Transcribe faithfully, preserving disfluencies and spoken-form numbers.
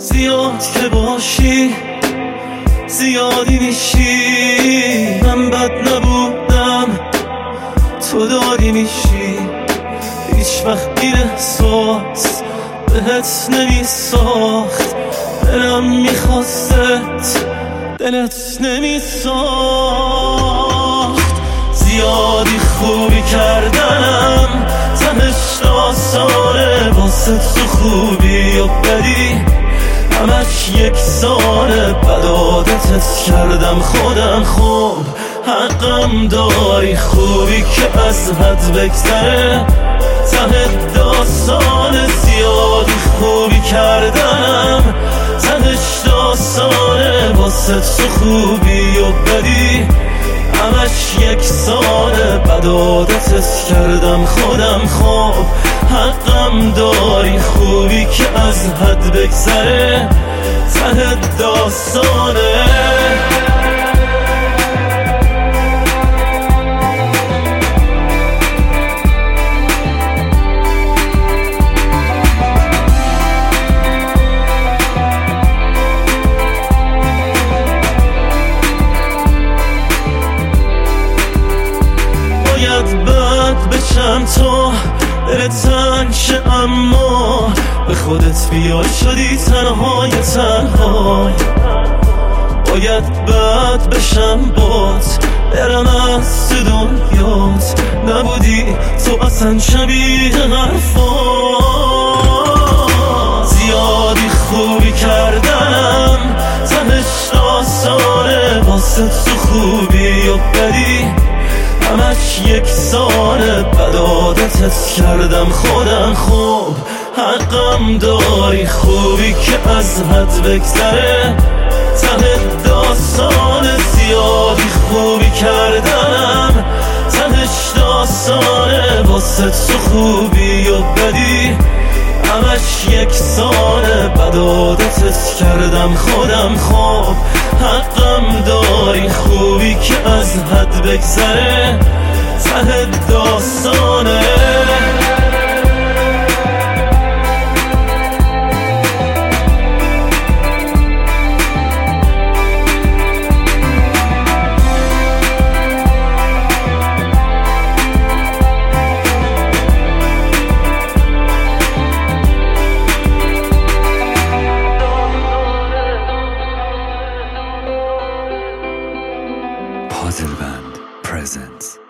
زیاد که باشی زیادی میشی، من بد نبودم تو دادی میشی. هیچ وقت این احساس بهت نمیساخت، دلم میخواست دلت نمیساخت. زیادی خوبی کردم تهش آسانه، واسه تو خوبی و بدی همش یک سانه. بد عادتت کردم خودم، خوب حقم داری. خوبی که از حد بگذره ته داستانه. زیادی خوبی کردم تهش داستانه، واسه تو خوبی و بدی همش یک سانه. بد عادتت کردم خودم، خوب حقم داری. خوبی که از حد بگذره ته داستانه. باید بد بشم تو دلت تنگ شه، اما به خودت بیای شدی تنهای تنهای. باید بد بشم بات برم از تو دنیات، نبودی تو اصلا شبیه حرفات. زیادی خوبی کردم تهش داستانه، واسه تو خوبی و بدی همش یک سانه. بد عادتت کردم خودم، خوب حقم داری. خوبی که از حد بگذره ته داستانه. زیادی خوبی کردم تهش داستانه، واسه تو خوبی و بدی همش یک سانه. بد عادتت کردم خودم، خوب حقم داری. خوبی که از حد بگذره ته داستانه. Puzzle Band presents